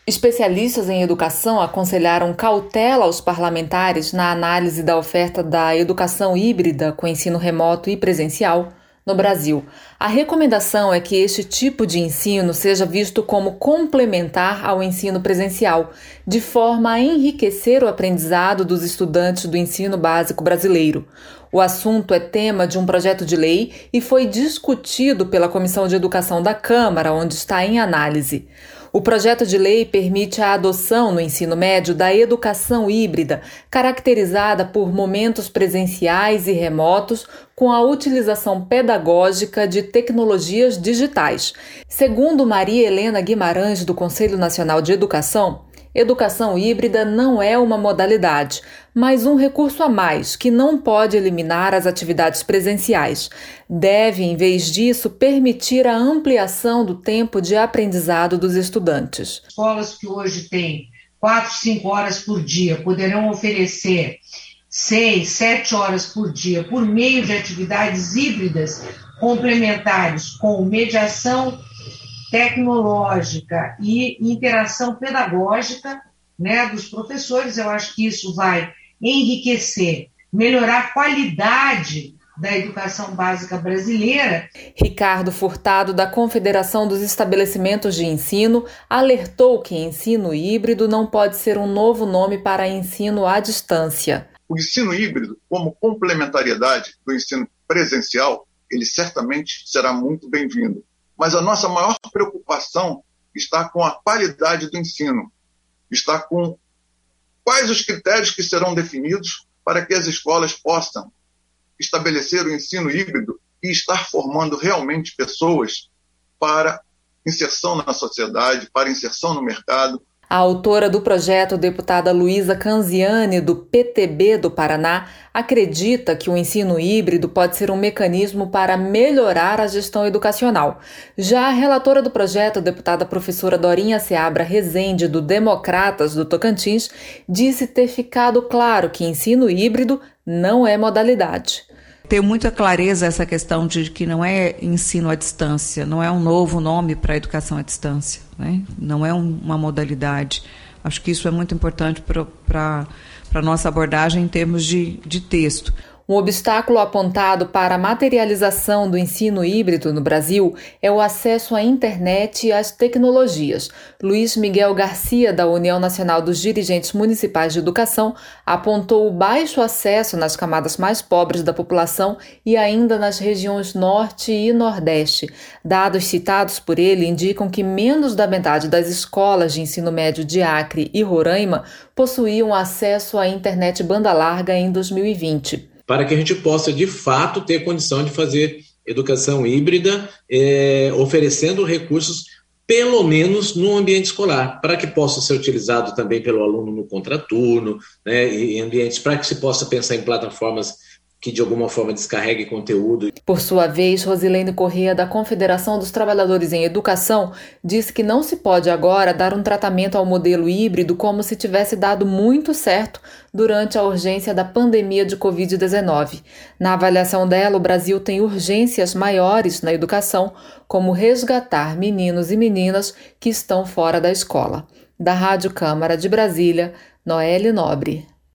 Especialistas em educação aconselharam cautela aos parlamentares na análise da oferta da educação híbrida com ensino remoto e presencial no Brasil. A recomendação é que este tipo de ensino seja visto como complementar ao ensino presencial, de forma a enriquecer o aprendizado dos estudantes do ensino básico brasileiro. O assunto é tema de um projeto de lei e foi discutido pela Comissão de Educação da Câmara, onde está em análise. O projeto de lei permite a adoção no ensino médio da educação híbrida, caracterizada por momentos presenciais e remotos, com a utilização pedagógica de tecnologias digitais. Segundo Maria Helena Guimarães, do Conselho Nacional de Educação, educação híbrida não é uma modalidade, mas um recurso a mais que não pode eliminar as atividades presenciais. Deve, em vez disso, permitir a ampliação do tempo de aprendizado dos estudantes. Escolas que hoje têm 4, 5 horas por dia poderão oferecer 6, 7 horas por dia por meio de atividades híbridas complementares com mediação tecnológica e interação pedagógica, dos professores. Eu acho que isso vai enriquecer, melhorar a qualidade da educação básica brasileira. Ricardo Furtado, da Confederação dos Estabelecimentos de Ensino, alertou que ensino híbrido não pode ser um novo nome para ensino à distância. O ensino híbrido, como complementariedade do ensino presencial, ele certamente será muito bem-vindo. Mas a nossa maior preocupação está com a qualidade do ensino, está com quais os critérios que serão definidos para que as escolas possam estabelecer o ensino híbrido e estar formando realmente pessoas para inserção na sociedade, para inserção no mercado. A autora do projeto, deputada Luísa Canziani, do PTB do Paraná, acredita que o ensino híbrido pode ser um mecanismo para melhorar a gestão educacional. Já a relatora do projeto, deputada professora Dorinha Seabra Rezende, do Democratas do Tocantins, disse ter ficado claro que ensino híbrido não é modalidade. Tenho muita clareza essa questão de que não é ensino à distância, não é um novo nome para a educação à distância, né? Não é uma modalidade. Acho que isso é muito importante para a nossa abordagem em termos de texto. Um obstáculo apontado para a materialização do ensino híbrido no Brasil é o acesso à internet e às tecnologias. Luiz Miguel Garcia, da União Nacional dos Dirigentes Municipais de Educação, apontou o baixo acesso nas camadas mais pobres da população e ainda nas regiões Norte e Nordeste. Dados citados por ele indicam que menos da metade das escolas de ensino médio de Acre e Roraima possuíam acesso à internet banda larga em 2020. Para que a gente possa, de fato, ter condição de fazer educação híbrida, oferecendo recursos, pelo menos no ambiente escolar, para que possa ser utilizado também pelo aluno no contraturno, né, e ambientes para que se possa pensar em plataformas que de alguma forma descarregue conteúdo. Por sua vez, Rosilene Corrêa, da Confederação dos Trabalhadores em Educação, disse que não se pode agora dar um tratamento ao modelo híbrido como se tivesse dado muito certo durante a urgência da pandemia de Covid-19. Na avaliação dela, o Brasil tem urgências maiores na educação, como resgatar meninos e meninas que estão fora da escola. Da Rádio Câmara de Brasília, Noelle Nobre.